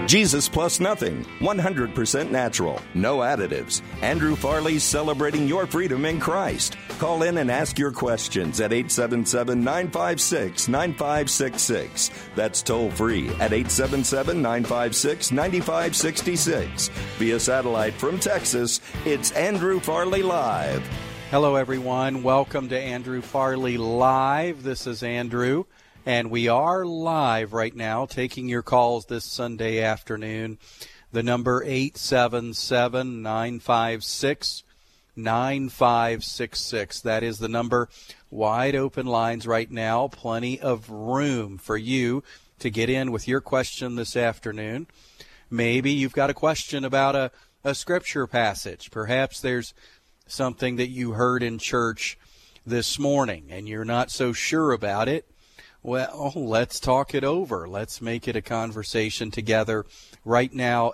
Jesus plus nothing, 100% natural, no additives. Andrew Farley's celebrating your freedom in Christ. Call in and ask your questions at 877-956-9566. That's toll free at 877-956-9566. Via satellite from Texas, it's Andrew Farley Live. Hello, everyone. Welcome to Andrew Farley Live. This is Andrew, and we are live right now taking your calls this Sunday afternoon. The number 877-956-9566. That is the number. Wide open lines right now. Plenty of room for you to get in with your question this afternoon. Maybe you've got a question about a scripture passage. Perhaps there's something that you heard in church this morning and you're not so sure about it. Well, let's talk it over. Let's make it a conversation together right now.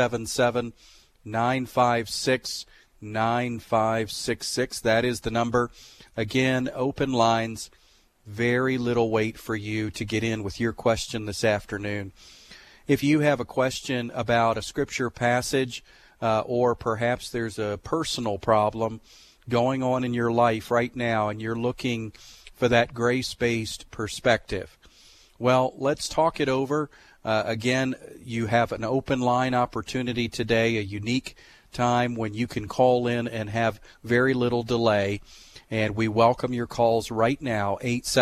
877-956-9566. That is the number. Again, open lines. Very little wait for you to get in with your question this afternoon. If you have a question about a scripture passage, or perhaps there's a personal problem going on in your life right now and you're looking for that grace-based perspective, well, let's talk it over. Again, you have an open line opportunity today, a unique time when you can call in and have very little delay. And we welcome your calls right now,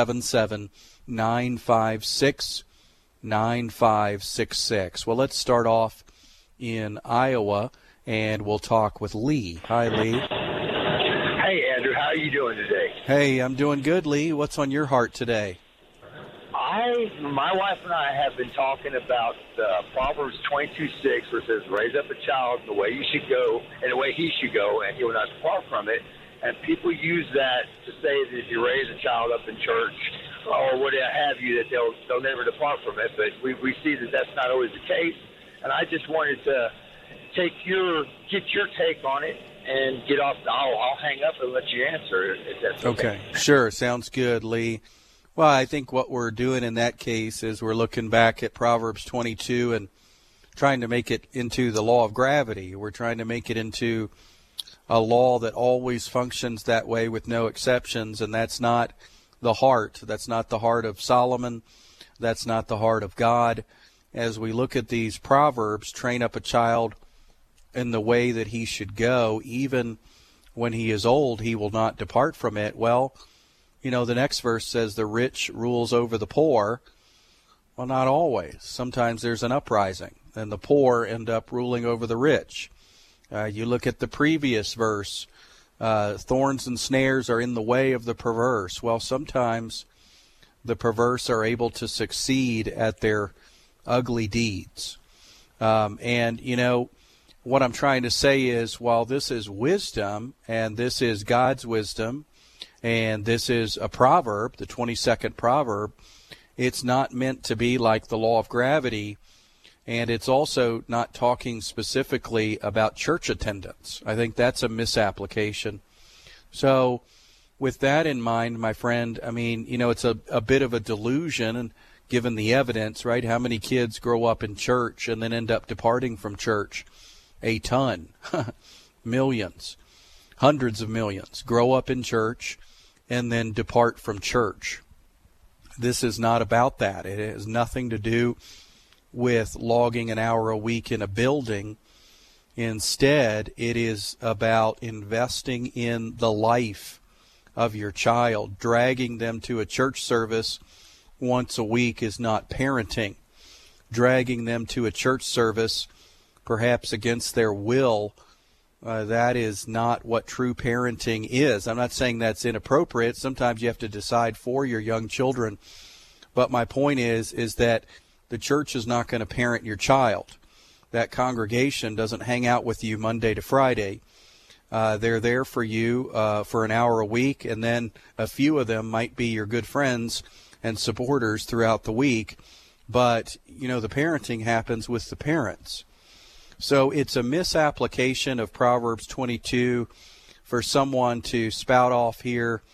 877-956-9566. Well, let's start off in Iowa, and we'll talk with Lee. Hi, Lee. Hey, Andrew. How are you doing today? Hey, I'm doing good, Lee. What's on your heart today? My wife and I have been talking about Proverbs 22:6, where it says, raise up a child in the way you should go, and the way he should go, and he will not depart from it. And people use that to say that if you raise a child up in church or what have you, that they'll never depart from it. But we see that that's not always the case. And I just wanted to get your take on it and get off. I'll hang up and let you answer if that's okay. Sure. Sounds good, Lee. Well, I think what we're doing in that case is we're looking back at Proverbs 22 and trying to make it into the law of gravity. We're trying to make it into a law that always functions that way with no exceptions, and that's not the heart. That's not the heart of Solomon. That's not the heart of God. As we look at these Proverbs, train up a child in the way that he should go, even when he is old, he will not depart from it. Well, the next verse says the rich rules over the poor. Well, not always. Sometimes there's an uprising, and the poor end up ruling over the rich. You look at the previous verse, thorns and snares are in the way of the perverse. Well, sometimes the perverse are able to succeed at their ugly deeds. What I'm trying to say is, while this is wisdom, and this is God's wisdom, and this is a proverb, the 22nd proverb, it's not meant to be like the law of gravity, and it's also not talking specifically about church attendance. I think that's a misapplication. So with that in mind, my friend, it's a bit of a delusion, and given the evidence, right? How many kids grow up in church and then end up departing from church? A ton. Millions. Hundreds of millions grow up in church and then depart from church. This is not about that. It has nothing to do with logging an hour a week in a building. Instead, it is about investing in the life of your child. Dragging them to a church service once a week is not parenting. Dragging them to a church service, perhaps against their will, that is not what true parenting is. I'm not saying that's inappropriate. Sometimes you have to decide for your young children. But my point is that the church is not going to parent your child. That congregation doesn't hang out with you Monday to Friday. They're there for you for an hour a week, and then a few of them might be your good friends and supporters throughout the week. But, the parenting happens with the parents. So it's a misapplication of Proverbs 22 for someone to spout off here,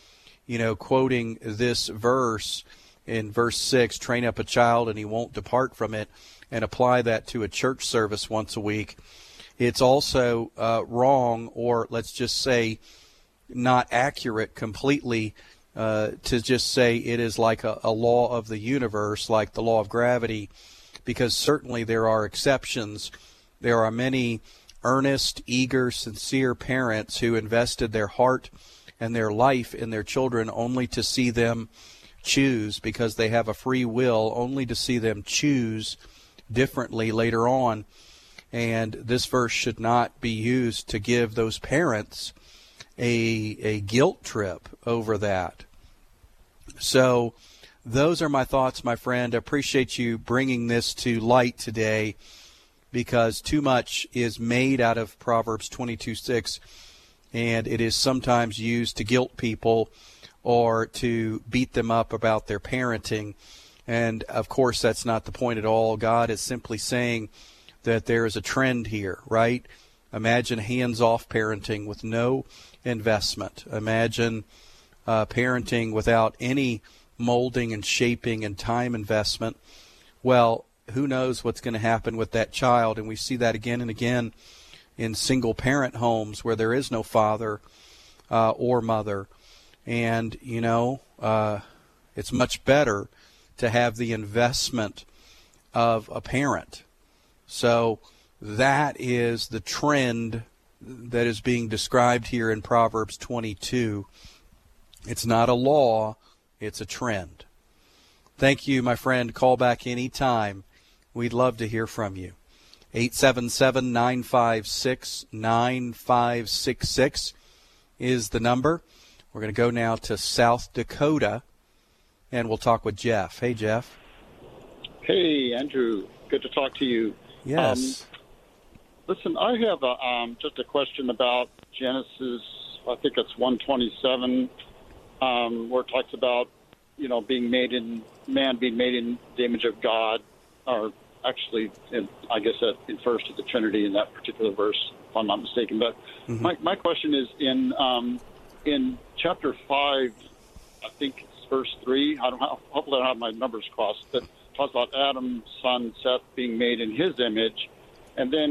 quoting this verse in verse 6, train up a child and he won't depart from it. and apply that to a church service once a week. It's also wrong, or let's just say not accurate completely, to just say it is like a law of the universe, like the law of gravity, because certainly there are exceptions. There are many earnest, eager, sincere parents who invested their heart and their life in their children only to see them choose, because they have a free will, only to see them choose differently later on. And this verse should not be used to give those parents a guilt trip over that. So those are my thoughts, my friend. I appreciate you bringing this to light today, because too much is made out of Proverbs 22:6, and it is sometimes used to guilt people or to beat them up about their parenting. And, of course, that's not the point at all. God is simply saying that there is a trend here, right? Imagine hands-off parenting with no investment. Imagine parenting without any molding and shaping and time investment. Well, who knows what's going to happen with that child? And we see that again and again in single-parent homes where there is no father or mother. And, it's much better to have the investment of a parent. So that is the trend that is being described here in Proverbs 22. It's not a law, it's a trend. Thank you, my friend. Call back any time. We'd love to hear from you. 877-956-9566 is the number. We're going to go now to South Dakota, and we'll talk with Jeff. Hey, Jeff. Hey, Andrew. Good to talk to you. Yes. Listen, I have just a question about Genesis, I think it's 127, where it talks about, man being made in the image of God, or actually, I guess that infers to the Trinity in that particular verse, if I'm not mistaken. But my question is in chapter 5, I think it's verse 3. Hopefully I don't have my numbers crossed, but it talks about Adam's son Seth being made in his image. And then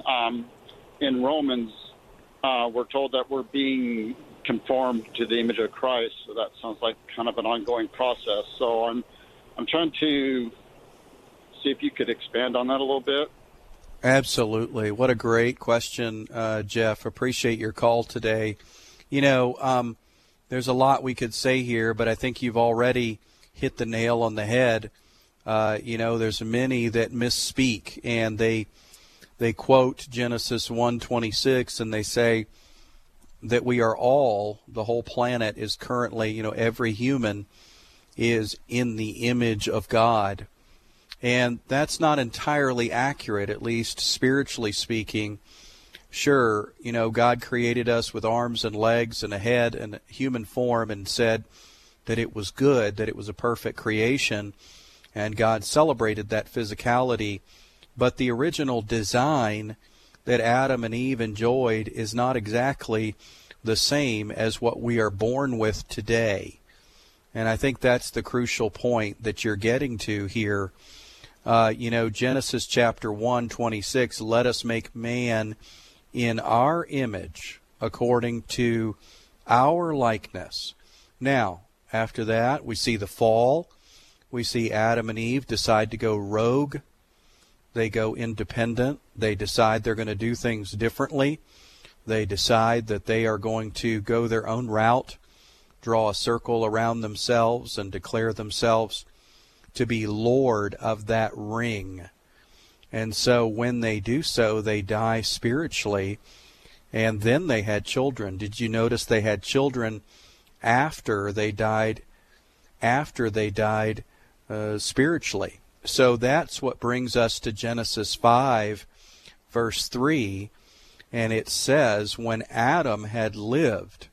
in Romans, we're told that we're being conformed to the image of Christ. So that sounds like kind of an ongoing process. So I'm trying to see if you could expand on that a little bit. Absolutely. What a great question, Jeff. Appreciate your call today. There's a lot we could say here, but I think you've already hit the nail on the head. There's many that misspeak, and they quote Genesis 1:26, and they say that we are all, the whole planet is currently, every human is in the image of God. And that's not entirely accurate, at least spiritually speaking. Sure, God created us with arms and legs and a head and a human form and said that it was good, that it was a perfect creation, and God celebrated that physicality. But the original design that Adam and Eve enjoyed is not exactly the same as what we are born with today. And I think that's the crucial point that you're getting to here. Genesis chapter 1:26, let us make man in our image according to our likeness. Now, after that, we see the fall. We see Adam and Eve decide to go rogue. They go independent. They decide they're going to do things differently. They decide that they are going to go their own route, draw a circle around themselves, and declare themselves to be Lord of that ring. And so when they do so, they die spiritually, and then they had children. Did you notice they had children after they died spiritually? So that's what brings us to Genesis 5, verse 3, and it says, when Adam had lived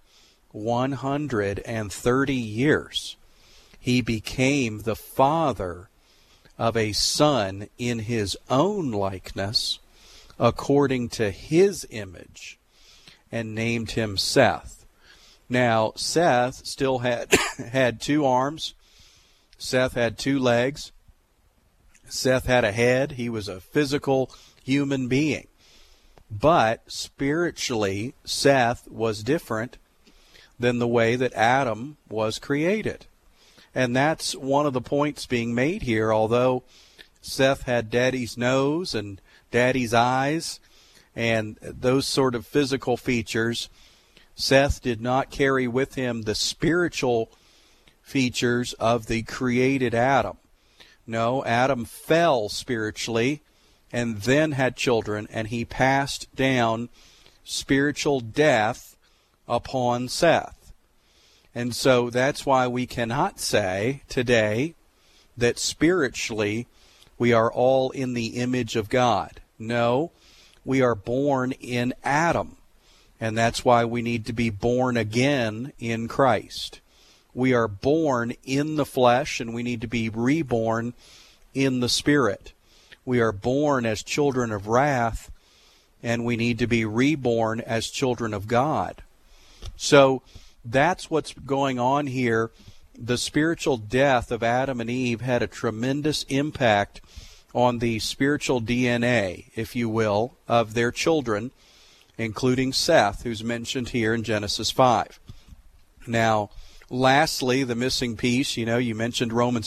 130 years, he became the father of a son in his own likeness, according to his image, and named him Seth. Now, Seth still had 2 arms. Seth had 2 legs. Seth had a head. He was a physical human being. But spiritually, Seth was different than the way that Adam was created. And that's one of the points being made here. Although Seth had daddy's nose and daddy's eyes and those sort of physical features, Seth did not carry with him the spiritual features of the created Adam. No, Adam fell spiritually and then had children, and he passed down spiritual death upon Seth. And so that's why we cannot say today that spiritually we are all in the image of God. No, we are born in Adam, and that's why we need to be born again in Christ. We are born in the flesh, and we need to be reborn in the Spirit. We are born as children of wrath, and we need to be reborn as children of God. So that's what's going on here. The spiritual death of Adam and Eve had a tremendous impact on the spiritual DNA, if you will, of their children, including Seth, who's mentioned here in Genesis 5. Now, lastly, the missing piece, you mentioned Romans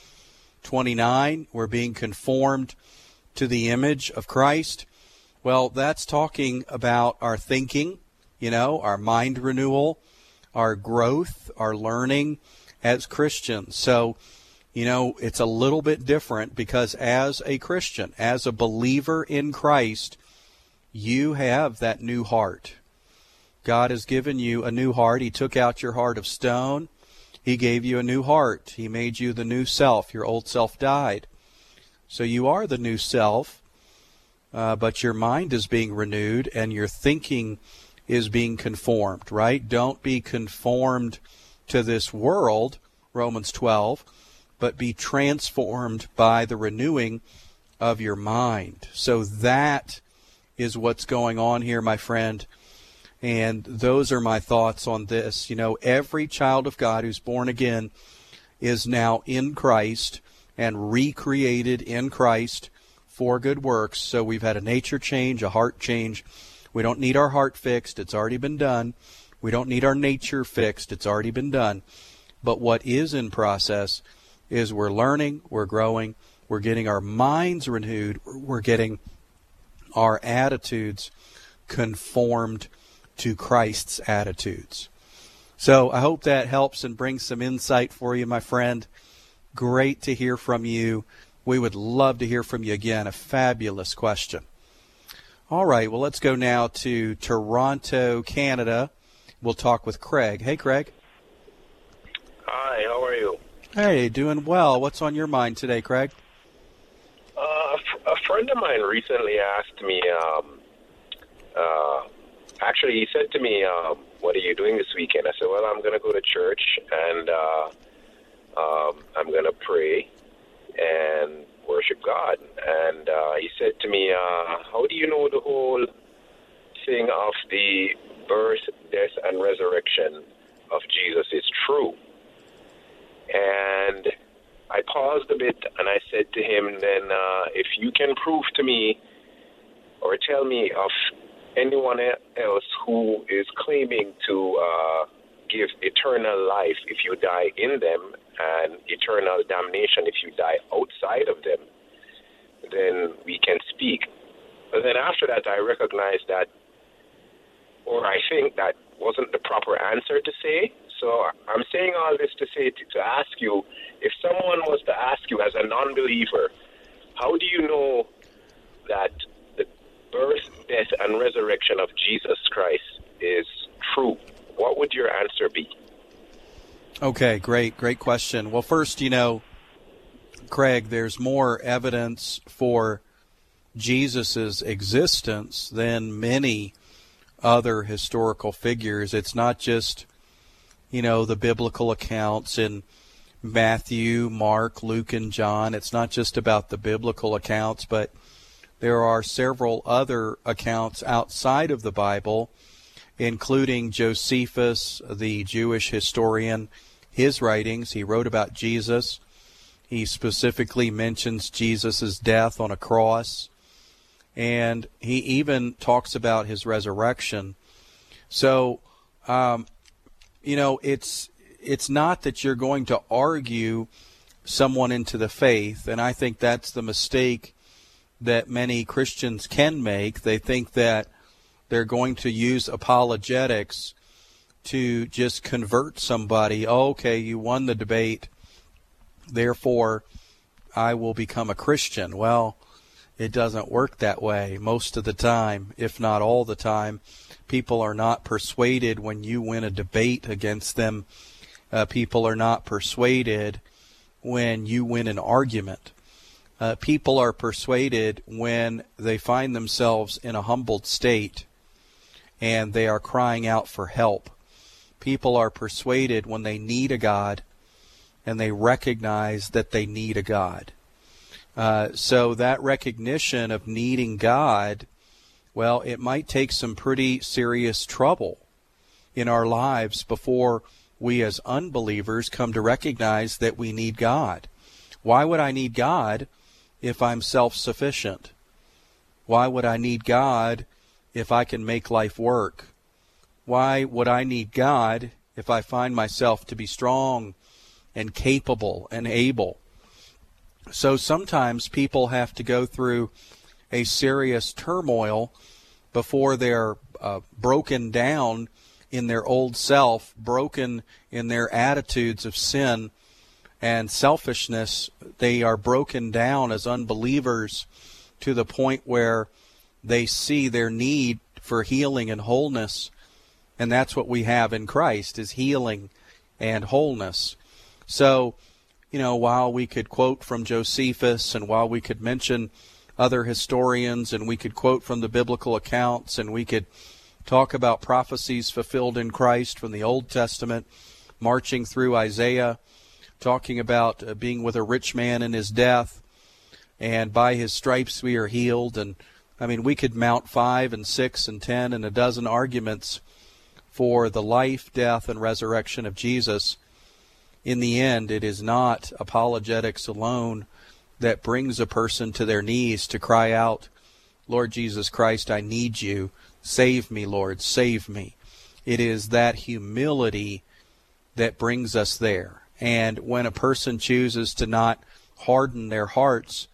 8:29, we're being conformed to the image of Christ. Well, that's talking about our thinking, our mind renewal, our growth, our learning as Christians. So, it's a little bit different because as a Christian, as a believer in Christ, you have that new heart. God has given you a new heart. He took out your heart of stone. He gave you a new heart. He made you the new self. Your old self died. So you are the new self, but your mind is being renewed and your thinking is being conformed, right? Don't be conformed to this world, Romans 12, but be transformed by the renewing of your mind. So that is what's going on here, my friend. And those are my thoughts on this. Every child of God who's born again is now in Christ and recreated in Christ for good works. So we've had a nature change, a heart change. We don't need our heart fixed. It's already been done. We don't need our nature fixed. It's already been done. But what is in process is we're learning, we're growing, we're getting our minds renewed, we're getting our attitudes conformed to Christ's attitudes. So I hope that helps and brings some insight for you, my friend. Great to hear from you. We would love to hear from you again. A fabulous question. All right, well, let's go now to Toronto, Canada. We'll talk with Craig. Hey, Craig. Hi, how are you? Hey, doing well. What's on your mind today, Craig? A friend of mine recently asked me, actually, he said to me, what are you doing this weekend? I said, well, I'm going to go to church, and I'm going to pray and worship God. And he said to me, how do you know the whole thing of the birth, death, and resurrection of Jesus is true? And I paused a bit, and I said to him, then if you can prove to me or tell me of anyone else who is claiming to give eternal life if you die in them and eternal damnation if you die outside of them, then we can speak. But then after that, I recognized that, or I think that wasn't the proper answer to say. So I'm saying all this to say, to ask you, if someone was to ask you as a non-believer, how do you know that the birth, death, and resurrection of Jesus Christ is true? What would your answer be? Okay, great question. Well, first, Craig, there's more evidence for Jesus' existence than many other historical figures. It's not just, the biblical accounts in Matthew, Mark, Luke, and John. It's not just about the biblical accounts, but there are several other accounts outside of the Bible, including Josephus, the Jewish historian. His writings, he wrote about Jesus He specifically mentions Jesus' death on a cross, and he even talks about his resurrection. So, it's not that you're going to argue someone into the faith, and I think that's the mistake that many Christians can make. They think that they're going to use apologetics to just convert somebody. Oh, okay, you won the debate, therefore I will become a Christian. Well, it doesn't work that way most of the time, if not all the time. People are not persuaded when you win a debate against them. People are not persuaded when you win an argument. People are persuaded when they find themselves in a humbled state and they are crying out for help. People are persuaded when they need a God and they recognize that they need a God. So that recognition of needing God, well, it might take some pretty serious trouble in our lives before we as unbelievers come to recognize that we need God. Why would I need God if I'm self-sufficient? Why would I need God if I can make life work? Why would I need God if I find myself to be strong and capable and able? So sometimes people have to go through a serious turmoil before they're broken down in their old self, broken in their attitudes of sin and selfishness. They are broken down as unbelievers to the point where they see their need for healing and wholeness. And that's what we have in Christ, is healing and wholeness. So, while we could quote from Josephus, and while we could mention other historians, and we could quote from the biblical accounts, and we could talk about prophecies fulfilled in Christ from the Old Testament, marching through Isaiah, talking about being with a rich man in his death, and by his stripes we are healed. And we could mount 5 and 6 and 10 and a dozen arguments for the life, death, and resurrection of Jesus. In the end, it is not apologetics alone that brings a person to their knees to cry out, Lord Jesus Christ, I need you. Save me, Lord, save me. It is that humility that brings us there. And when a person chooses to not harden their hearts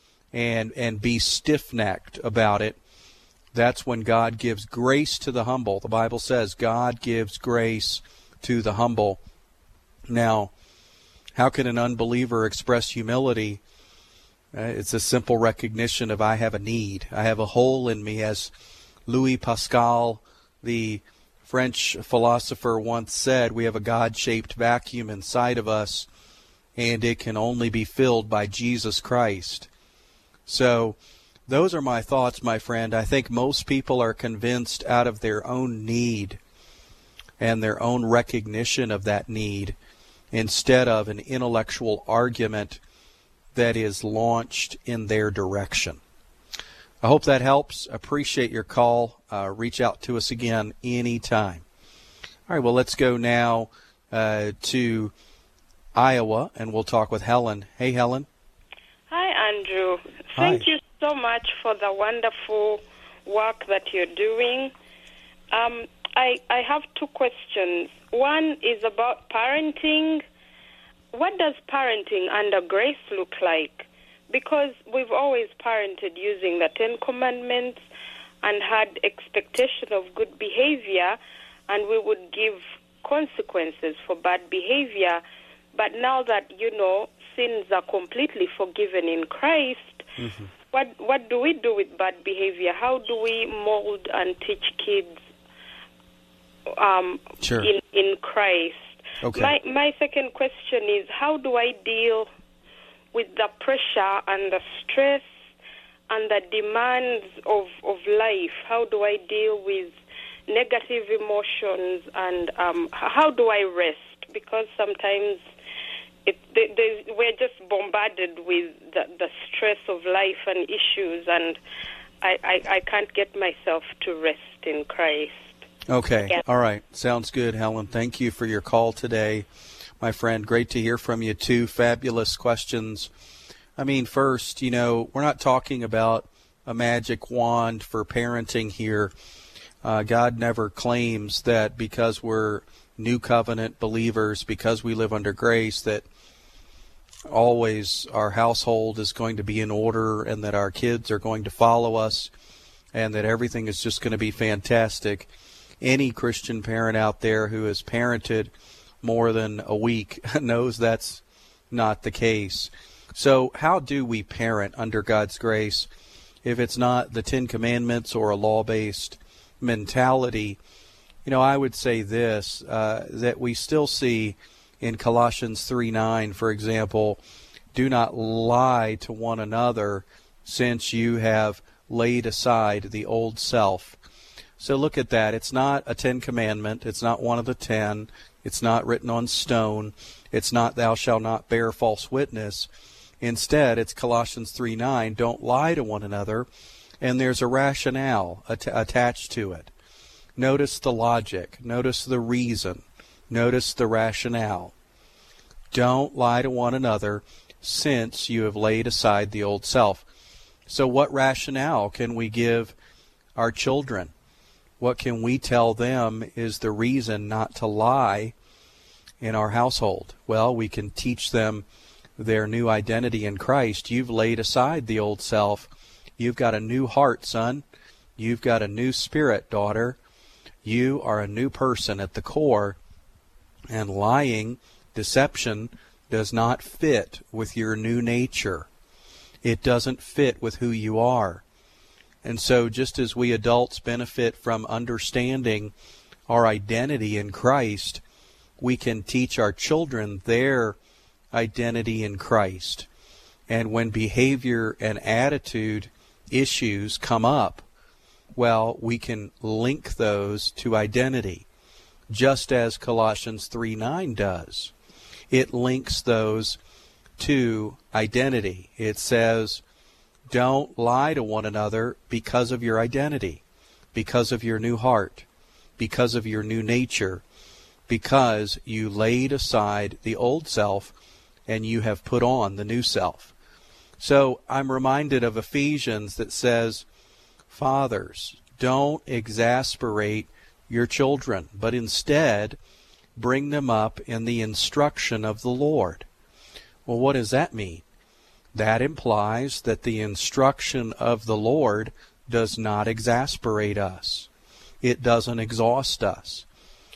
and be stiff-necked about it, that's when God gives grace to the humble. The Bible says God gives grace to the humble. Now, how can an unbeliever express humility? It's a simple recognition of I have a need. I have a hole in me. As Louis Pascal, the French philosopher, once said, we have a God-shaped vacuum inside of us, and it can only be filled by Jesus Christ. So those are my thoughts, my friend. I think most people are convinced out of their own need and their own recognition of that need, instead of an intellectual argument that is launched in their direction. I hope that helps. Appreciate your call. Reach out to us again anytime. All right, well, let's go now to Iowa, and we'll talk with Helen. Hey, Helen. Hi, Andrew. Hi. Thank you so much for the wonderful work that you're doing. I have two questions. One is about parenting. What does parenting under grace look like? Because we've always parented using the Ten Commandments and had expectation of good behavior, and we would give consequences for bad behavior. But now that, sins are completely forgiven in Christ, what do we do with bad behavior? How do we mold and teach kids in Christ? Okay. My second question is, how do I deal with the pressure and the stress and the demands of life? How do I deal with negative emotions, and how do I rest? Because sometimes we're just bombarded with the stress of life and issues, and I can't get myself to rest in Christ. Okay. All right. Sounds good, Helen. Thank you for your call today. my friend. Great to hear from you. Two fabulous questions. I mean, first, we're not talking about a magic wand for parenting here. God never claims that because we're new covenant believers, because we live under grace, that always our household is going to be in order and that our kids are going to follow us and that everything is just going to be fantastic. Any Christian parent out there who has parented more than a week knows that's not the case. So how do we parent under God's grace if it's not the Ten Commandments or a law-based mentality? I would say this, that we still see in Colossians 3:9, for example, do not lie to one another since you have laid aside the old self. So look at that. It's not a 10 commandment. It's not one of the 10. It's not written on stone. It's not thou shalt not bear false witness. Instead, it's Colossians 3:9, don't lie to one another, and there's a rationale attached to it. Notice the logic. Notice the reason. Notice the rationale. Don't lie to one another since you have laid aside the old self. So what rationale can we give our children? What can we tell them is the reason not to lie in our household? Well, we can teach them their new identity in Christ. You've laid aside the old self. You've got a new heart, son. You've got a new spirit, daughter. You are a new person at the core, and lying, deception, does not fit with your new nature. It doesn't fit with who you are. And so just as we adults benefit from understanding our identity in Christ, we can teach our children their identity in Christ. And when behavior and attitude issues come up, well, we can link those to identity, just as Colossians 3:9 does. It links those to identity. It says, don't lie to one another because of your identity, because of your new heart, because of your new nature, because you laid aside the old self and you have put on the new self. So I'm reminded of Ephesians that says, fathers, don't exasperate your children, but instead bring them up in the instruction of the Lord. Well, what does that mean? That implies that the instruction of the Lord does not exasperate us. It doesn't exhaust us.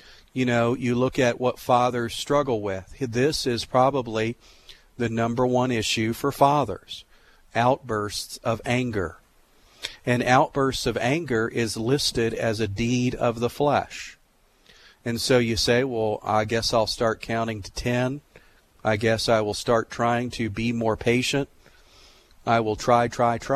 You look at what fathers struggle with. This is probably the number one issue for fathers, outbursts of anger. And outbursts of anger is listed as a deed of the flesh. And so you say, well, I guess I'll start counting to 10. I guess I will start trying to be more patient. I will try.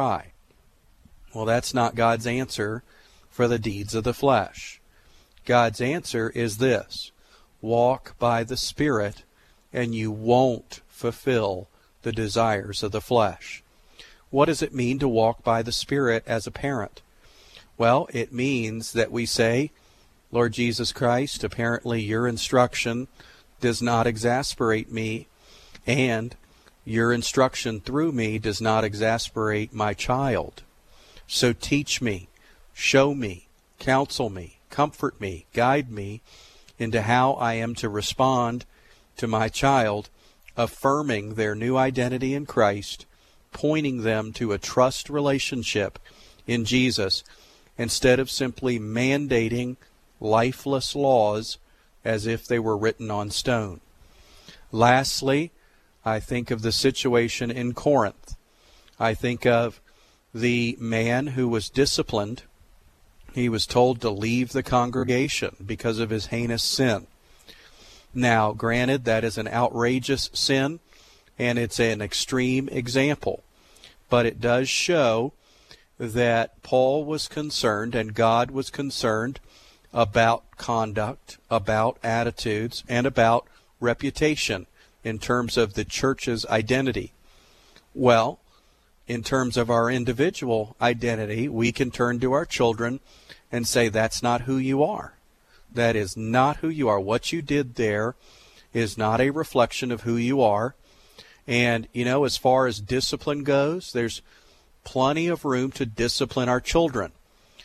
Well, that's not God's answer for the deeds of the flesh. God's answer is this: walk by the Spirit, and you won't fulfill the desires of the flesh. What does it mean to walk by the Spirit as a parent? Well, it means that we say, Lord Jesus Christ, apparently your instruction does not exasperate me, and your instruction through me does not exasperate my child. So teach me, show me, counsel me, comfort me, guide me into how I am to respond to my child, affirming their new identity in Christ, pointing them to a trust relationship in Jesus, instead of simply mandating lifeless laws as if they were written on stone. Lastly, I think of the situation in Corinth. I think of the man who was disciplined. He was told to leave the congregation because of his heinous sin. Now, granted, that is an outrageous sin, and it's an extreme example. But it does show that Paul was concerned and God was concerned about conduct, about attitudes, and about reputation in terms of the church's identity. Well, in terms of our individual identity, we can turn to our children and say, that's not who you are. That is not who you are. What you did there is not a reflection of who you are. And, as far as discipline goes, there's plenty of room to discipline our children.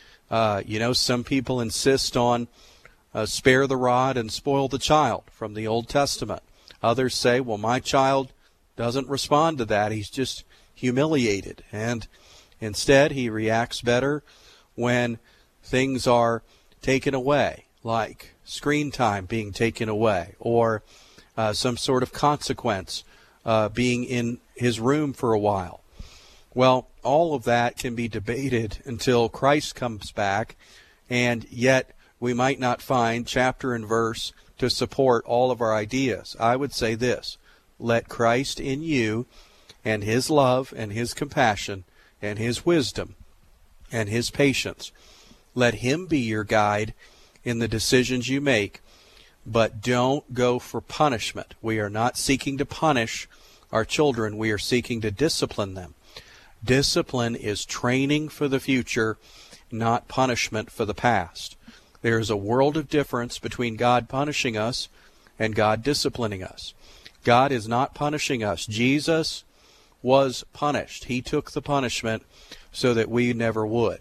Some people insist on spare the rod and spoil the child from the Old Testament. Others say, well, my child doesn't respond to that. He's just humiliated. And instead, he reacts better when things are taken away, like screen time being taken away, or some sort of consequence being in his room for a while. Well, all of that can be debated until Christ comes back, and yet we might not find chapter and verse to support all of our ideas. I would say this: let Christ in you, and his love and his compassion and his wisdom and his patience, let him be your guide in the decisions you make, but don't go for punishment. We are not seeking to punish our children. We are seeking to discipline them. Discipline is training for the future, not punishment for the past. There is a world of difference between God punishing us and God disciplining us. God is not punishing us. Jesus was punished. He took the punishment so that we never would.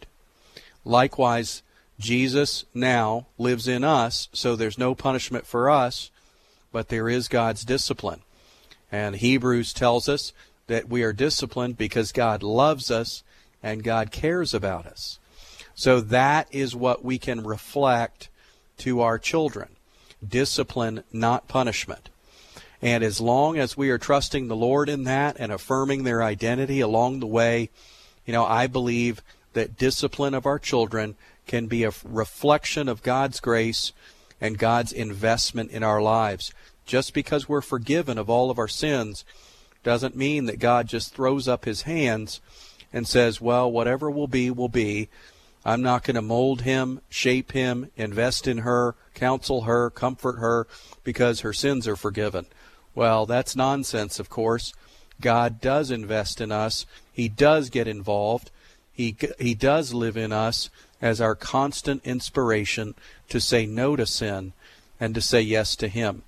Likewise, Jesus now lives in us, so there's no punishment for us, but there is God's discipline. And Hebrews tells us that we are disciplined because God loves us and God cares about us. So that is what we can reflect to our children. Discipline, not punishment. And as long as we are trusting the Lord in that and affirming their identity along the way, I believe that discipline of our children can be a reflection of God's grace and God's investment in our lives. Just because we're forgiven of all of our sins doesn't mean that God just throws up his hands and says, well, whatever will be, will be. I'm not going to mold him, shape him, invest in her, counsel her, comfort her, because her sins are forgiven. Well, that's nonsense, of course. God does invest in us. He does get involved. He does live in us as our constant inspiration to say no to sin and to say yes to him.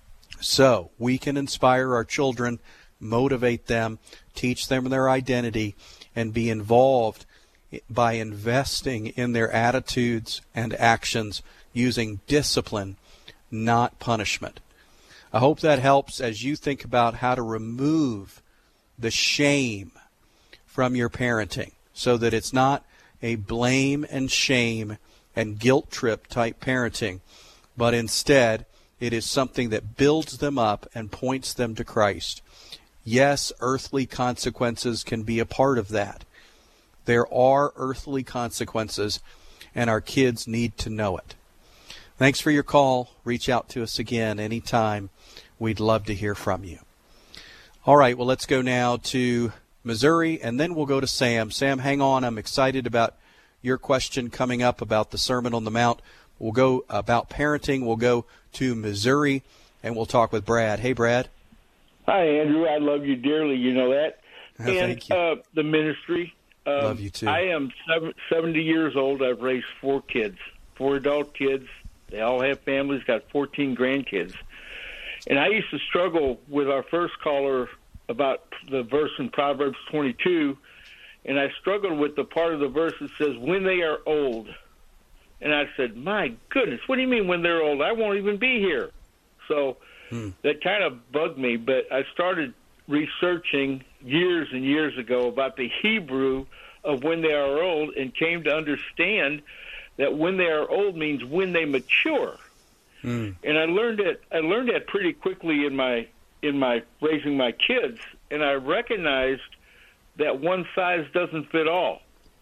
So we can inspire our children, motivate them, teach them their identity, and be involved by investing in their attitudes and actions using discipline, not punishment. I hope that helps as you think about how to remove the shame from your parenting so that it's not a blame and shame and guilt trip type parenting, but instead it is something that builds them up and points them to Christ. Yes, earthly consequences can be a part of that. There are earthly consequences, and our kids need to know it. Thanks for your call. Reach out to us again anytime. We'd love to hear from you. All right, well, let's go now to Missouri, and then we'll go to Sam. Sam, hang on. I'm excited about your question coming up about the Sermon on the Mount. We'll go about parenting. We'll go to Missouri, and we'll talk with Brad. Hey, Brad. Hi, Andrew. I love you dearly. You know that. Thank you. The ministry. Love you, too. I am 70 years old. I've raised 4 kids, 4 adult kids. They all have families, got 14 grandkids. And I used to struggle with our first caller about the verse in Proverbs 22, and I struggled with the part of the verse that says, when they are old. And I said, my goodness, what do you mean when they're old? I won't even be here. So that kind of bugged me, but I started researching years and years ago about the Hebrew of when they are old and came to understand that when they are old means when they mature. And I learned that pretty quickly in my raising my kids, and I recognized that one size doesn't fit all.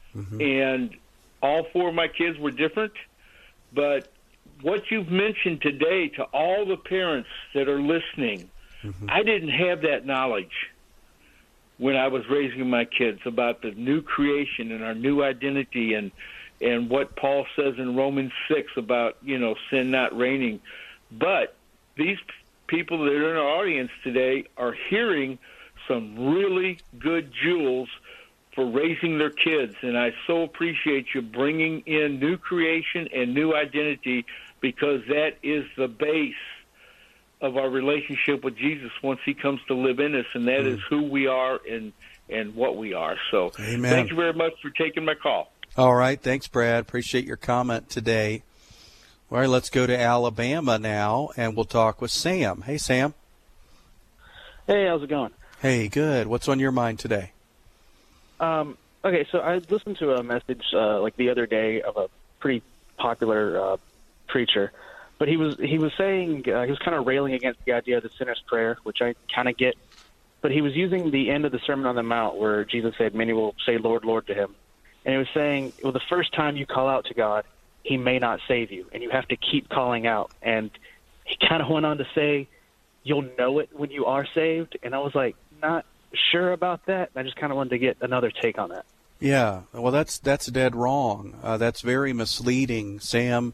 And all 4 of my kids were different, but what you've mentioned today to all the parents that are listening, I didn't have that knowledge when I was raising my kids about the new creation and our new identity and what Paul says in Romans 6 about, sin not reigning. But these people that are in our audience today are hearing some really good jewels for raising their kids, and I so appreciate you bringing in new creation and new identity, because that is the base of our relationship with Jesus once he comes to live in us, and that is who we are and what we are. So Amen. Thank you very much for taking my call. All right. Thanks, Brad. Appreciate your comment today. All right, let's go to Alabama now, and we'll talk with Sam. Hey, Sam. Hey, how's it going? Hey, good. What's on your mind today? Okay, so I listened to a message like the other day of a pretty popular preacher, but he was saying he was kind of railing against the idea of the sinner's prayer, which I kind of get. But he was using the end of the Sermon on the Mount where Jesus said, "Many will say, 'Lord, Lord,' to him," and he was saying, well, the first time you call out to God, he may not save you, and you have to keep calling out. And he kind of went on to say, you'll know it when you are saved. And I was like, not sure about that. I just kind of wanted to get another take on that. Yeah, well, that's dead wrong. That's very misleading, Sam.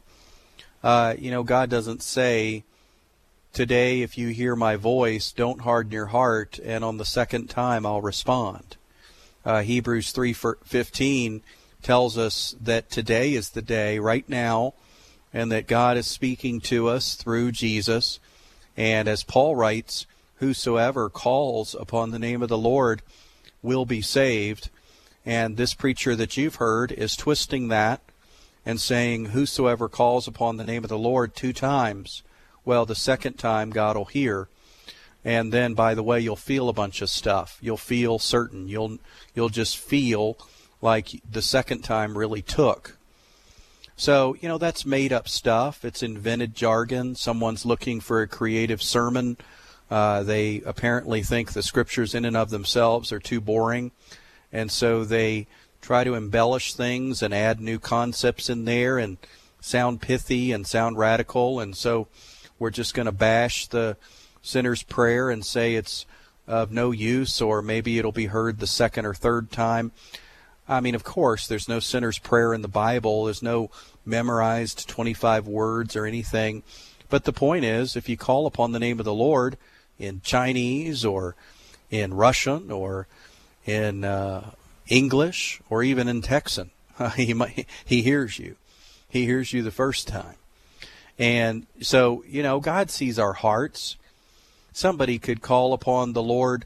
God doesn't say, today, if you hear my voice, don't harden your heart, and on the second time I'll respond. Hebrews 3:15 tells us that today is the day, right now, and that God is speaking to us through Jesus. And as Paul writes, whosoever calls upon the name of the Lord will be saved. And this preacher that you've heard is twisting that and saying, whosoever calls upon the name of the Lord 2 times, well, the second time God will hear. And then, by the way, you'll feel a bunch of stuff. You'll feel certain. You'll just feel like the second time really took. So, that's made up stuff. It's invented jargon. Someone's looking for a creative sermon. They apparently think the scriptures in and of themselves are too boring. And so they try to embellish things and add new concepts in there and sound pithy and sound radical. And so we're just going to bash the sinner's prayer and say it's of no use, or maybe it'll be heard the second or third time. I mean, of course, there's no sinner's prayer in the Bible. There's no memorized 25 words or anything. But the point is, if you call upon the name of the Lord in Chinese or in Russian or in English or even in Texan, he hears you. He hears you the first time. And so, God sees our hearts. Somebody could call upon the Lord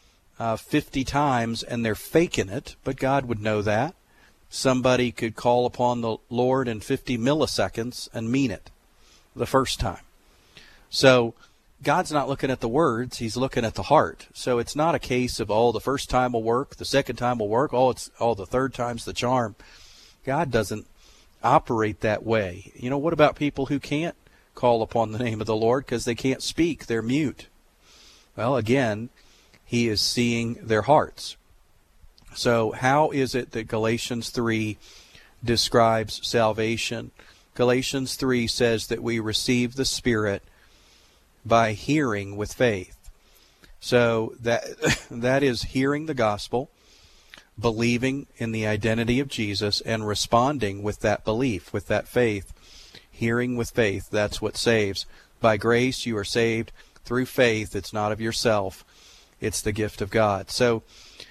50 times and they're faking it, but God would know that. Somebody could call upon the Lord in 50 milliseconds and mean it the first time. So God's not looking at the words, he's looking at the heart. So it's not a case of, the first time will work, the second time will work, the third time's the charm. God doesn't operate that way. What about people who can't call upon the name of the Lord because they can't speak, they're mute? Well, again, he is seeing their hearts. So how is it that Galatians 3 describes salvation? Galatians 3 says that we receive the Spirit by hearing with faith. So that is hearing the gospel, believing in the identity of Jesus, and responding with that belief, with that faith. Hearing with faith, that's what saves. By grace you are saved through faith. It's not of yourself. It's the gift of God. So,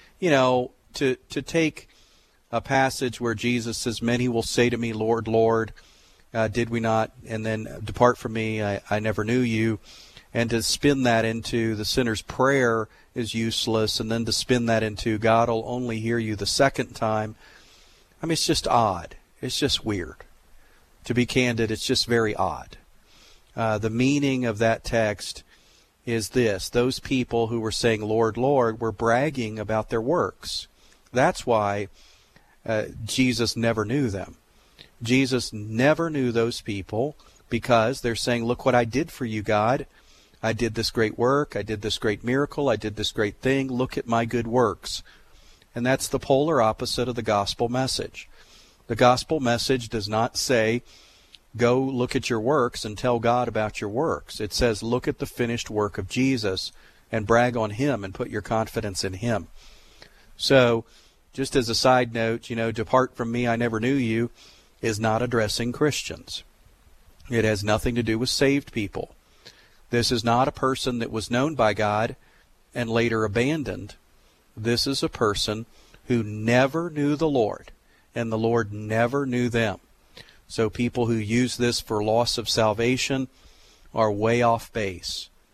to take a passage where Jesus says, many will say to me, Lord, Lord, did we not? And then depart from me, I never knew you. And to spin that into the sinner's prayer is useless. And then to spin that into God will only hear you the second time. I mean, it's just odd. It's just weird. To be candid, it's just very odd. The meaning of that text is this: those people who were saying, Lord, Lord, were bragging about their works. That's why Jesus never knew them. Jesus never knew those people because they're saying, look what I did for you, God. I did this great work. I did this great miracle. I did this great thing. Look at my good works. And that's the polar opposite of the gospel message. The gospel message does not say, go look at your works and tell God about your works. It says, look at the finished work of Jesus and brag on him and put your confidence in him. So, just as a side note, depart from me, I never knew you, is not addressing Christians. It has nothing to do with saved people. This is not a person that was known by God and later abandoned. This is a person who never knew the Lord, and the Lord never knew them. So people who use this for loss of salvation are way off base.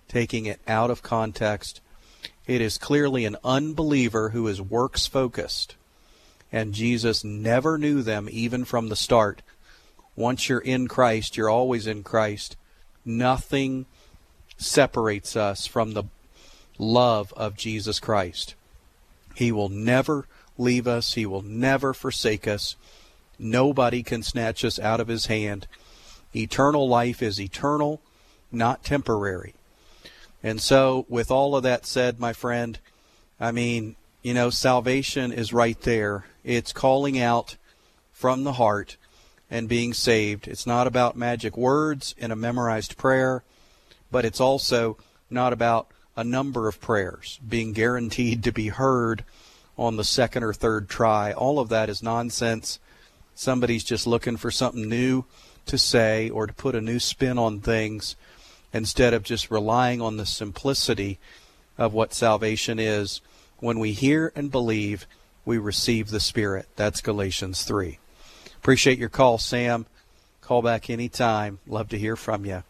taking it out of context. It is clearly an unbeliever who is works-focused, and Jesus never knew them even from the start. Once you're in Christ, you're always in Christ. Nothing separates us from the love of Jesus Christ. He will never leave us. He will never forsake us. Nobody can snatch us out of his hand. Eternal life is eternal, not temporary. And so, with all of that said, my friend, I mean, salvation is right there. It's calling out from the heart and being saved. It's not about magic words in a memorized prayer, but it's also not about a number of prayers being guaranteed to be heard on the second or third try. All of that is nonsense. Somebody's just looking for something new to say or to put a new spin on things instead of just relying on the simplicity of what salvation is. When we hear and believe, we receive the Spirit. That's Galatians 3. Appreciate your call, Sam. Call back anytime. Love to hear from you.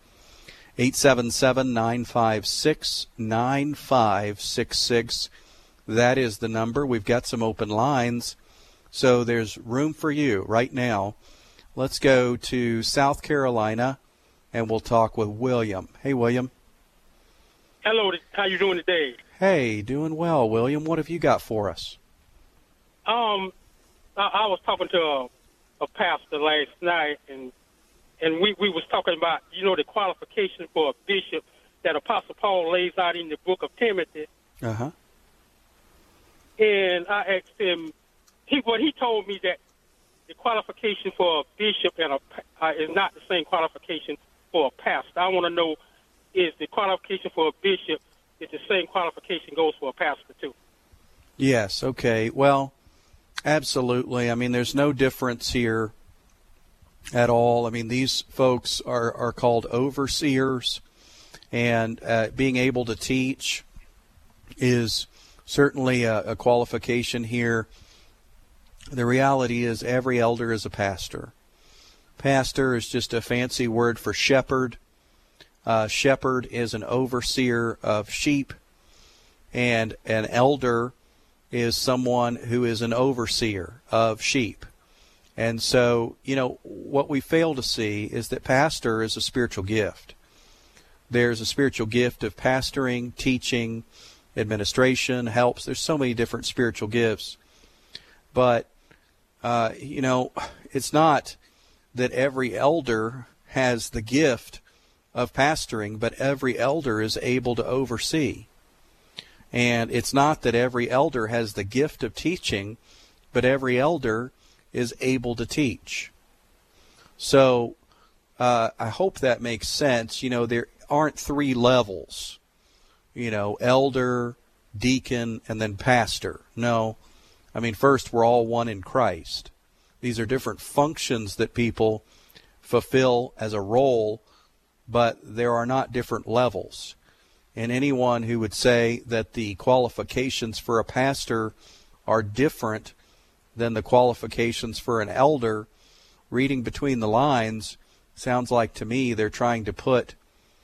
877-956-9566. That is the number. We've got some open lines, so there's room for you right now. Let's go to South Carolina, and we'll talk with William. Hey, William. Hello. How you doing today? Hey, doing well, William. What have you got for us? I was talking to a pastor last night, and we was talking about, the qualification for a bishop that Apostle Paul lays out in the book of Timothy. Uh-huh. And I asked him, he told me that the qualification for a bishop is not the same qualification for a pastor. I want to know, is the qualification for a bishop is the same qualification goes for a pastor too? Yes, okay. Well, absolutely. I mean, there's no difference here at all. I mean, these folks are called overseers, and being able to teach is certainly a qualification here. The reality is every elder is a pastor. Pastor is just a fancy word for shepherd. Shepherd is an overseer of sheep, and an elder is someone who is an overseer of sheep. And so, what we fail to see is that pastor is a spiritual gift. There's a spiritual gift of pastoring, teaching, administration, helps. There's so many different spiritual gifts. But, it's not that every elder has the gift of pastoring, but every elder is able to oversee. And it's not that every elder has the gift of teaching, but every elder is able to teach. So I hope that makes sense. There aren't three levels, elder, deacon, and then pastor. No. I mean, first, we're all one in Christ. These are different functions that people fulfill as a role, but there are not different levels. And anyone who would say that the qualifications for a pastor are different than the qualifications for an elder, reading between the lines, sounds like to me they're trying to put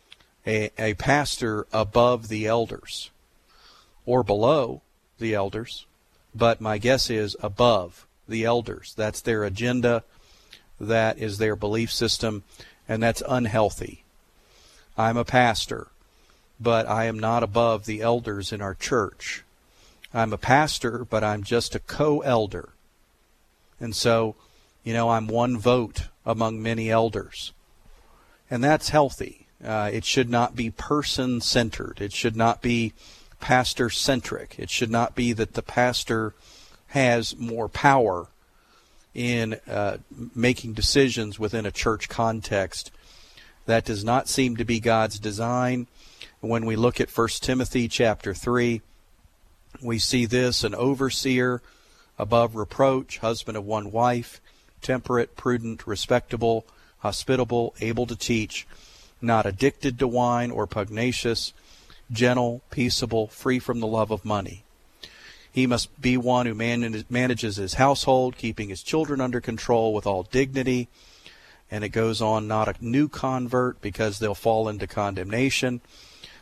a pastor above the elders or below the elders. But my guess is above the elders. That's their agenda. That is their belief system, and that's unhealthy. I'm a pastor, but I am not above the elders in our church. I'm a pastor, but I'm just a co-elder. And so, I'm one vote among many elders. And that's healthy. It should not be person-centered. It should not be pastor-centric. It should not be that the pastor has more power in making decisions within a church context. That does not seem to be God's design. When we look at 1 Timothy chapter 3, we see this: an overseer above reproach, husband of one wife, temperate, prudent, respectable, hospitable, able to teach, not addicted to wine or pugnacious, gentle, peaceable, free from the love of money. He must be one who manages his household, keeping his children under control with all dignity. And it goes on, not a new convert, because they'll fall into condemnation.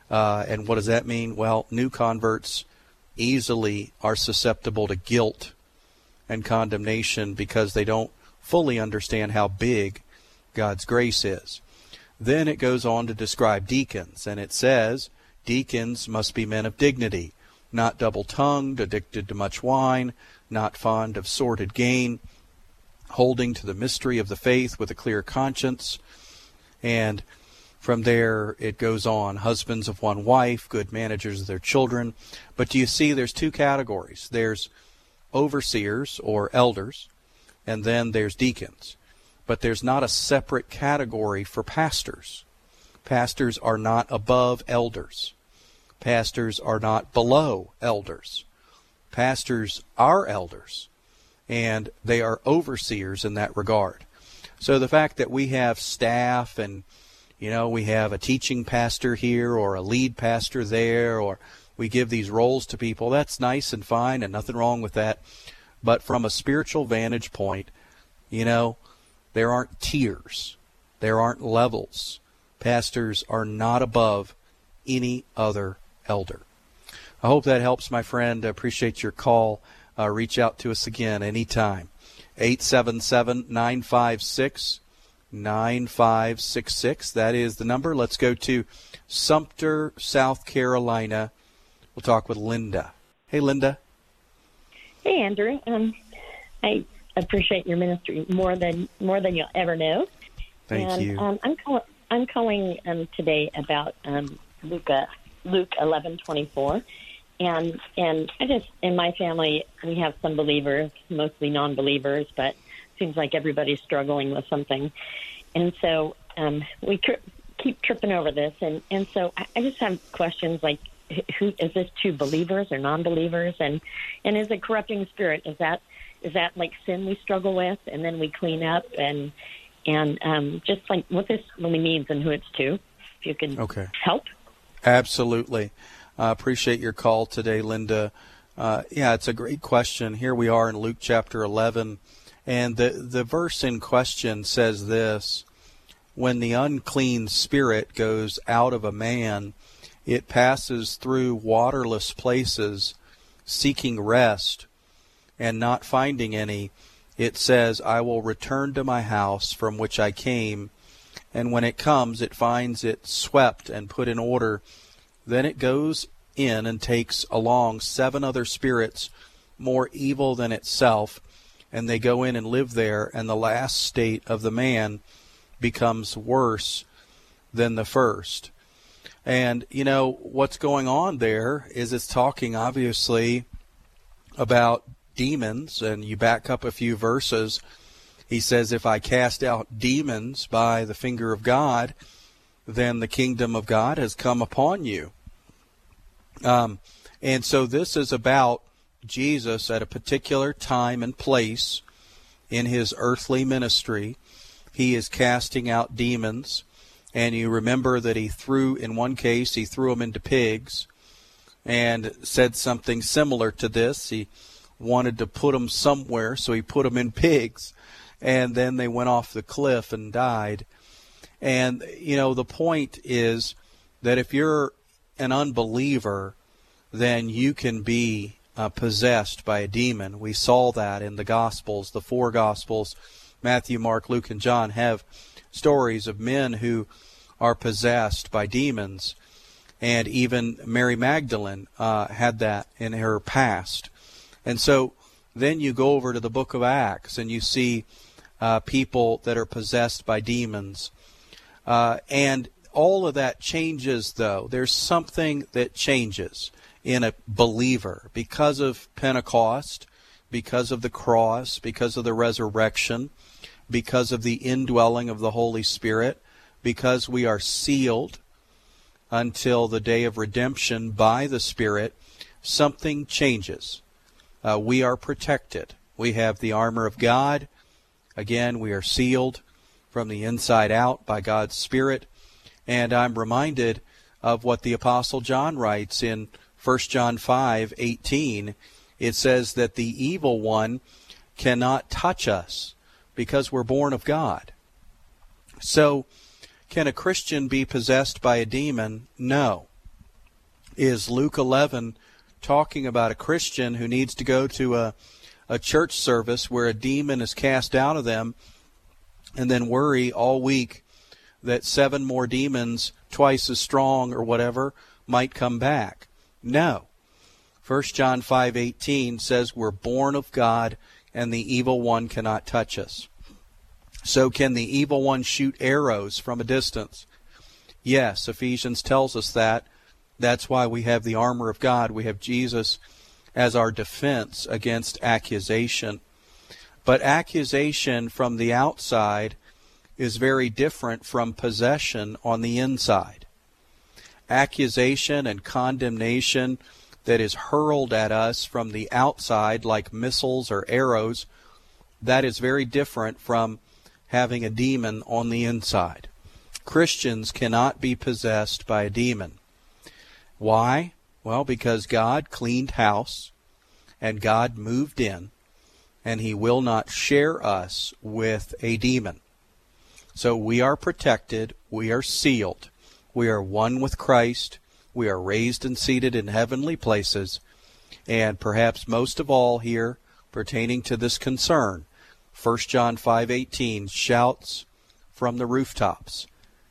And what does that mean? Well, new converts easily are susceptible to guilt and condemnation because they don't fully understand how big God's grace is. Then it goes on to describe deacons, and it says, deacons must be men of dignity, not double-tongued, addicted to much wine, not fond of sordid gain, holding to the mystery of the faith with a clear conscience. And from there it goes on, husbands of one wife, good managers of their children. But do you see there's two categories? There's overseers or elders, and then there's deacons. But there's not a separate category for pastors. Pastors are not above elders. Pastors are not below elders. Pastors are elders, and they are overseers in that regard. So the fact that we have staff and, we have a teaching pastor here or a lead pastor there, or we give these roles to people, that's nice and fine and nothing wrong with that. But from a spiritual vantage point, there aren't tiers. There aren't levels. Pastors are not above any other elder. I hope that helps, my friend. I appreciate your call. Reach out to us again anytime. 877-956-9566. That is the number. Let's go to Sumter, South Carolina. We'll talk with Linda. Hey, Linda. Hey, Andrew. I appreciate your ministry more than you'll ever know. Thank you. I'm calling today about Luke 11:24, and I just, in my family we have some believers, mostly non-believers, but it seems like everybody's struggling with something, and so we keep tripping over this, and so I just have questions like, who is this to, believers or non-believers, and is it corrupting spirit? Is that like sin we struggle with, and then we clean up, and just like what this really means and who it's to, if you can help. Absolutely. Appreciate your call today, Linda. It's a great question. Here we are in Luke chapter 11, and the verse in question says this: when the unclean spirit goes out of a man, it passes through waterless places, seeking rest, and not finding any, it says, I will return to my house from which I came. And when it comes, it finds it swept and put in order. Then it goes in and takes along 7 other spirits more evil than itself, and they go in and live there, and the last state of the man becomes worse than the first. And, what's going on there is it's talking, obviously, about demons, and you back up a few verses. He says, if I cast out demons by the finger of God, then the kingdom of God has come upon you. And so this is about Jesus at a particular time and place in his earthly ministry. He is casting out demons, and you remember that in one case, he threw them into pigs and said something similar to this. He wanted to put them somewhere, so he put them in pigs, and then they went off the cliff and died. And, the point is that if you're an unbeliever, then you can be possessed by a demon. We saw that in the Gospels. The 4 Gospels, Matthew, Mark, Luke, and John, have stories of men who are possessed by demons. And even Mary Magdalene had that in her past. And so then you go over to the book of Acts, and you see people that are possessed by demons. And all of that changes, though. There's something that changes in a believer because of Pentecost, because of the cross, because of the resurrection, because of the indwelling of the Holy Spirit, because we are sealed until the day of redemption by the Spirit. Something changes. We are protected. We have the armor of God. Again, we are sealed from the inside out by God's Spirit. And I'm reminded of what the Apostle John writes in 1 John 5:18. It says that the evil one cannot touch us because we're born of God. So, can a Christian be possessed by a demon? No. is Luke 11 talking about a Christian who needs to go to a church service where a demon is cast out of them and then worry all week that 7 more demons, twice as strong or whatever, might come back? No. 1 John 5:18 says we're born of God and the evil one cannot touch us. So can the evil one shoot arrows from a distance? Yes, Ephesians tells us that. That's why we have the armor of God. We have Jesus as our defense against accusation. But accusation from the outside is very different from possession on the inside. Accusation and condemnation that is hurled at us from the outside like missiles or arrows, that is very different from having a demon on the inside. Christians cannot be possessed by a demon. Why? Well, because God cleaned house and God moved in, and He will not share us with a demon. So we are protected, we are sealed, we are one with Christ, we are raised and seated in heavenly places, and perhaps most of all here, pertaining to this concern, 1 John 5:18 shouts from the rooftops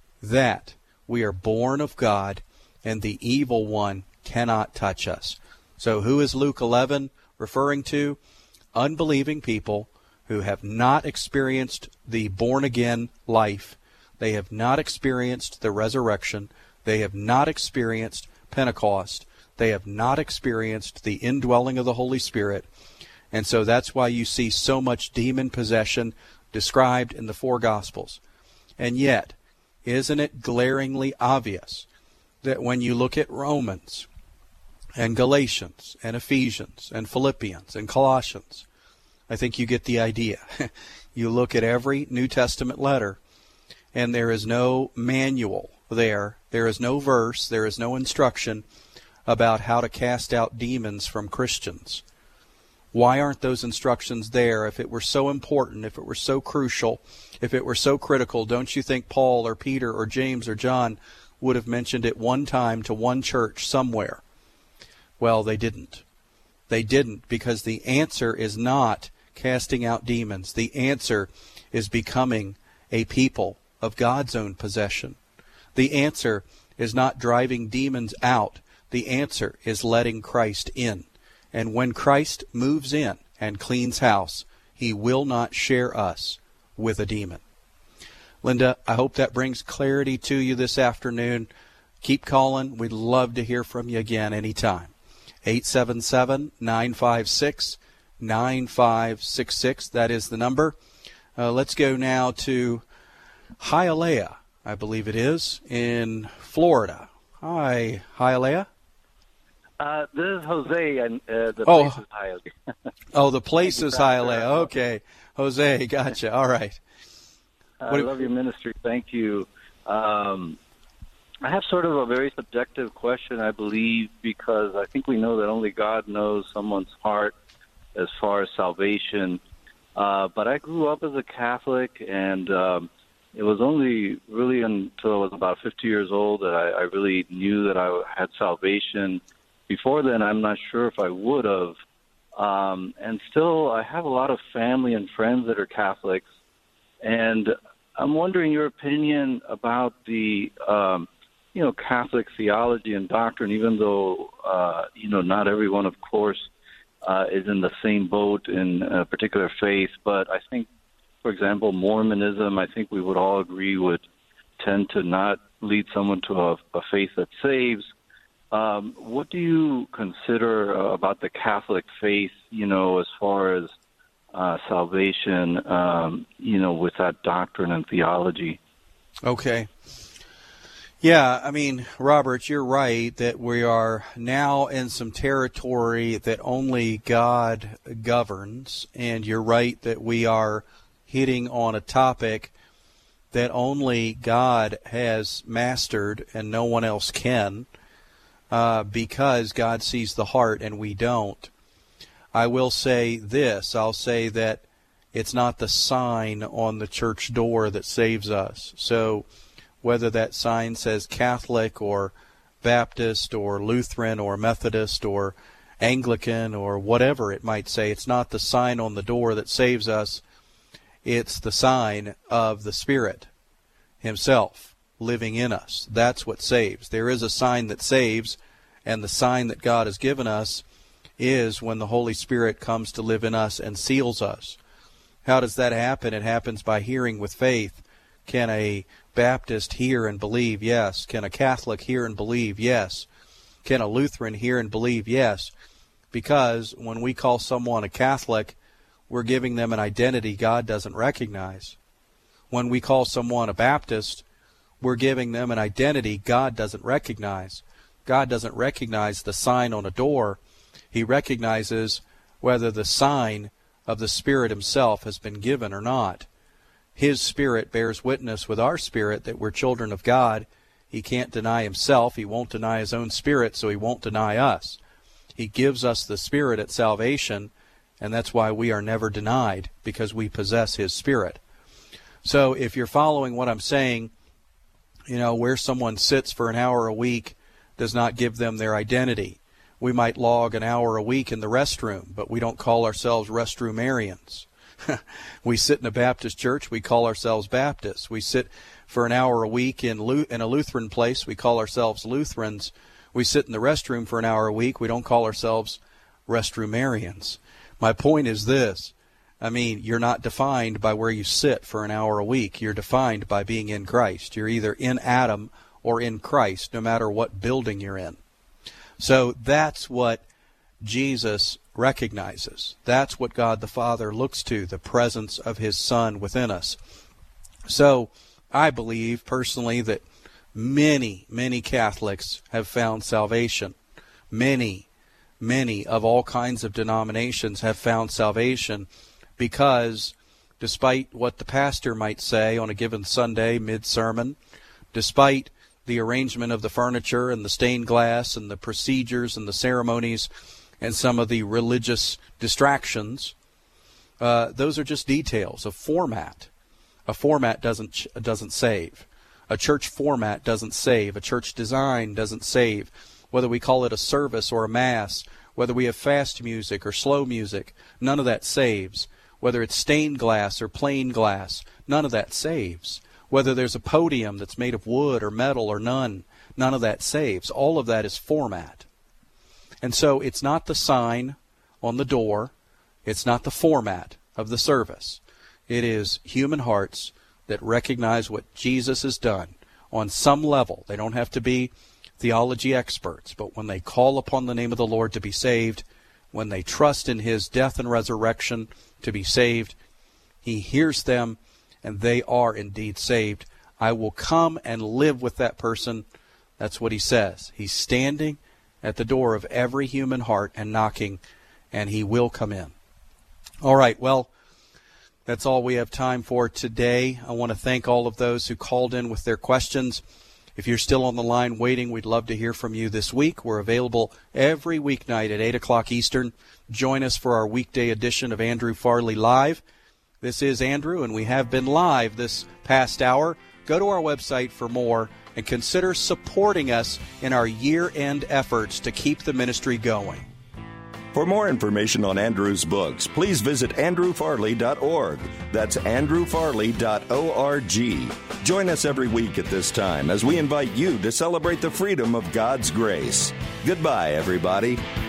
that we are born of God and the evil one cannot touch us. So who is Luke 11 referring to? Unbelieving people who have not experienced the born-again life. They have not experienced the resurrection. They have not experienced Pentecost. They have not experienced the indwelling of the Holy Spirit. And so that's why you see so much demon possession described in the 4 Gospels. And yet, isn't it glaringly obvious that when you look at Romans and Galatians and Ephesians and Philippians and Colossians, I think you get the idea. You look at every New Testament letter, and there is no manual there. There is no verse. There is no instruction about how to cast out demons from Christians. Why aren't those instructions there? If it were so important, if it were so crucial, if it were so critical, don't you think Paul or Peter or James or John would have mentioned it one time to one church somewhere? Well, they didn't. They didn't, because the answer is not casting out demons. The answer is becoming a people of God's own possession. The answer is not driving demons out. The answer is letting Christ in. And when Christ moves in and cleans house, He will not share us with a demon. Linda, I hope that brings clarity to you this afternoon. Keep calling. We'd love to hear from you again anytime. 877-956-9566. That is the number. Let's go now to Hialeah, I believe it is, in Florida. Hi, Hialeah. This is Jose, and the place is Hialeah. Oh, the place is Hialeah. Okay. Jose, gotcha. All right. I love your ministry. Thank you. I have sort of a very subjective question, I believe, because I think we know that only God knows someone's heart as far as salvation. But I grew up as a Catholic, and it was only really until I was about 50 years old that I really knew that I had salvation. Before then, I'm not sure if I would have. And still, I have a lot of family and friends that are Catholics. And I'm wondering your opinion about the, Catholic theology and doctrine, even though, not everyone, of course, is in the same boat in a particular faith. But I think, for example, Mormonism, I think we would all agree, would tend to not lead someone to a faith that saves. What do you consider about the Catholic faith, as far as salvation, with that doctrine and theology? Okay. Yeah, I mean, Robert, you're right that we are now in some territory that only God governs, and you're right that we are hitting on a topic that only God has mastered and no one else can, because God sees the heart and we don't. I will say this. I'll say that it's not the sign on the church door that saves us. So whether that sign says Catholic or Baptist or Lutheran or Methodist or Anglican or whatever it might say. It's not the sign on the door that saves us. It's the sign of the Spirit Himself living in us. That's what saves. There is a sign that saves, and the sign that God has given us is when the Holy Spirit comes to live in us and seals us. How does that happen? It happens by hearing with faith. Can a Baptist hear and believe? Yes. Can a Catholic hear and believe? Yes. Can a Lutheran hear and believe? Yes. Because when we call someone a Catholic, we're giving them an identity God doesn't recognize. When we call someone a Baptist, we're giving them an identity God doesn't recognize. God doesn't recognize the sign on a door. He recognizes whether the sign of the Spirit Himself has been given or not. His Spirit bears witness with our spirit that we're children of God. He can't deny Himself. He won't deny His own Spirit, so He won't deny us. He gives us the Spirit at salvation, and that's why we are never denied, because we possess His Spirit. So if you're following what I'm saying, where someone sits for an hour a week does not give them their identity. We might log an hour a week in the restroom, but we don't call ourselves restroomarians. We sit in a Baptist church, we call ourselves Baptists. We sit for an hour a week in a Lutheran place, we call ourselves Lutherans. We sit in the restroom for an hour a week, we don't call ourselves restroomarians. My point is this. You're not defined by where you sit for an hour a week. You're defined by being in Christ. You're either in Adam or in Christ, no matter what building you're in. So that's what Jesus recognizes. That's what God the Father looks to, the presence of His Son within us. So I believe personally that many, many Catholics have found salvation. Many of all kinds of denominations have found salvation because despite what the pastor might say on a given Sunday mid-sermon, despite the arrangement of the furniture and the stained glass and the procedures and the ceremonies and some of the religious distractions, those are just details, a format. A format doesn't save. A church format doesn't save. A church design doesn't save. Whether we call it a service or a mass, whether we have fast music or slow music, none of that saves. Whether it's stained glass or plain glass, none of that saves. Whether there's a podium that's made of wood or metal or none of that saves. All of that is format. And so it's not the sign on the door. It's not the format of the service. It is human hearts that recognize what Jesus has done on some level. They don't have to be theology experts, but when they call upon the name of the Lord to be saved, when they trust in His death and resurrection to be saved, He hears them and they are indeed saved. I will come and live with that person. That's what He says. He's standing at the door of every human heart and knocking, and He will come in. All right, well, that's all we have time for today. I want to thank all of those who called in with their questions. If you're still on the line waiting, we'd love to hear from you this week. We're available every weeknight at 8 o'clock Eastern. Join us for our weekday edition of Andrew Farley Live. This is Andrew, and we have been live this past hour. Go to our website for more and consider supporting us in our year-end efforts to keep the ministry going. For more information on Andrew's books, please visit andrewfarley.org. That's andrewfarley.org. Join us every week at this time as we invite you to celebrate the freedom of God's grace. Goodbye, everybody.